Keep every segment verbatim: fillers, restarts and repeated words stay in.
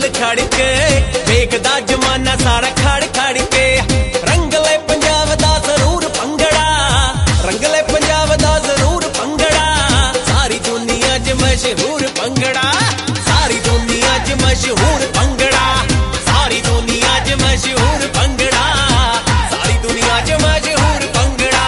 खड़ के वेखदा जमाना सारा खड़ खड़ के रंगले पंजाब दा जरूर भंगड़ा रंगले पंजाब दा जरूर भंगड़ा सारी दुनिया च मशहूर भंगड़ा सारी दुनिया च मशहूर भंगड़ा सारी दुनिया च मशहूर भंगड़ा सारी दुनिया च मशहूर भंगड़ा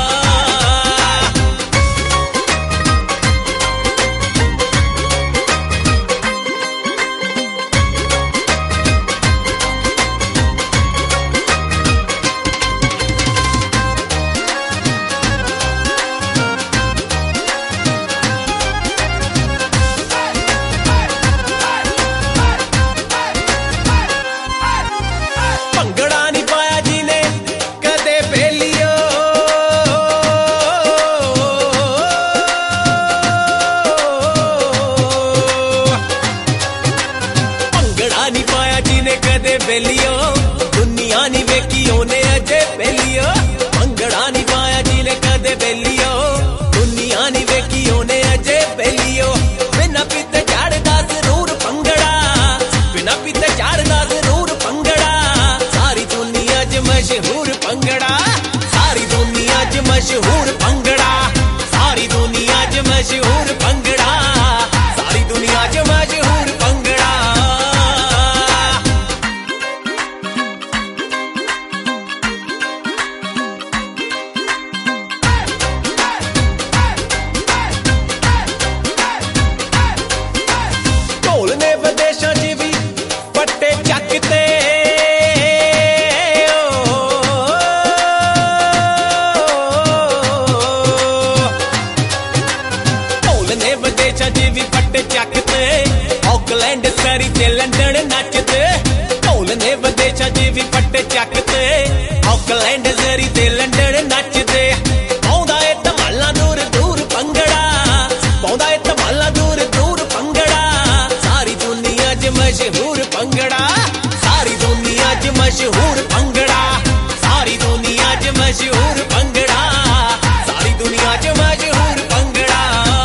बेलियो दुनिया नी वेखी ओने अजे बेलियो भंगड़ा नी पाया जी ने कदे बेलियो दुनिया नी वेखी ओने अजे बेलियो बिना पीते चढ़दा जरूर भंगड़ा बिना पीते चढ़दा जरूर भंगड़ा सारी दुनिया च मशहूर भंगड़ा सारी दुनिया च मशहूर भंगड़ा सारी दुनिया च मशहूर भंगड़ा सारी दुनिया च मशहूर भंगड़ा ऑकलैंड सरी ते लंडन नचते ढोल ने विदेशा च भी पट्टे चकते ऑकलैंड सरी ते लंडन नचते पौंदा ए धमाला दूर दूर भंगड़ा पौंदा ए धमाला दूर दूर भंगड़ा सारी दुनिया च मशहूर भंगड़ा सारी दुनिया च मशहूर भंगड़ा सारी दुनिया च मशहूर भंगड़ा सारी दुनिया च मशहूर भंगड़ा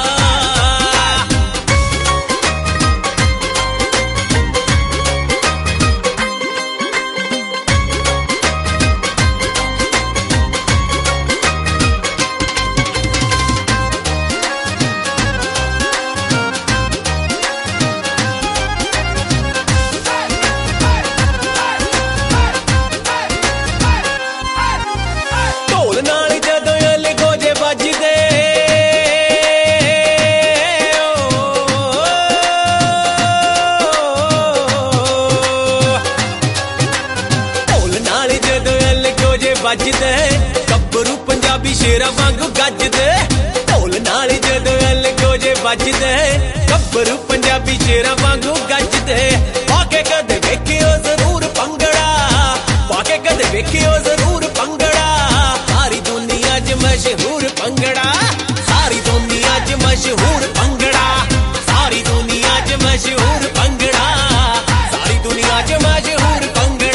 बजदे गब्बरू पंजाबी शेरा वांगू गजदे ढोल नाल जदों अलगो जे बजदे गब्बरू पंजाबी शेरा वांगू गजदे पाके कदे वेखियो जरूर भंगड़ा पाके कदे वेखियो जरूर भंगड़ा सारी दुनिया च मशहूर भंगड़ा सारी दुनिया च मशहूर भंगड़ा सारी दुनिया च मशहूर भंगड़ा सारी दुनिया च मशहूर भंगड़ा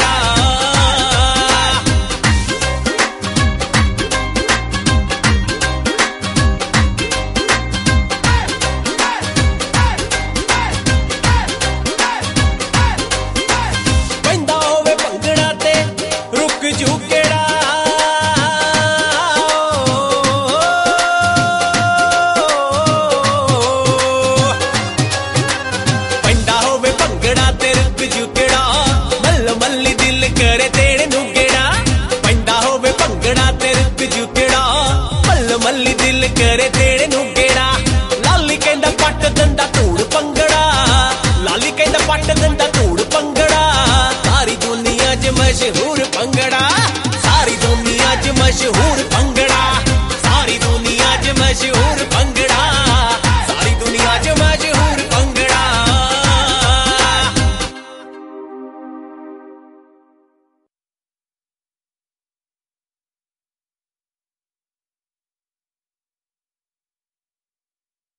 करे तेरे नू गेड़ा पैंदा होवे भंगड़ा ते रुक जुकेड़ा मल मल्ली दिल करे तेरे नू गेड़ा लाली कहंदा पट दंदा धूड़ भंगड़ा लाली कहंदा पट दंदा धूड़ भंगड़ा सारी दुनिया च मशहूर भंगड़ा सारी दुनिया च मशहूर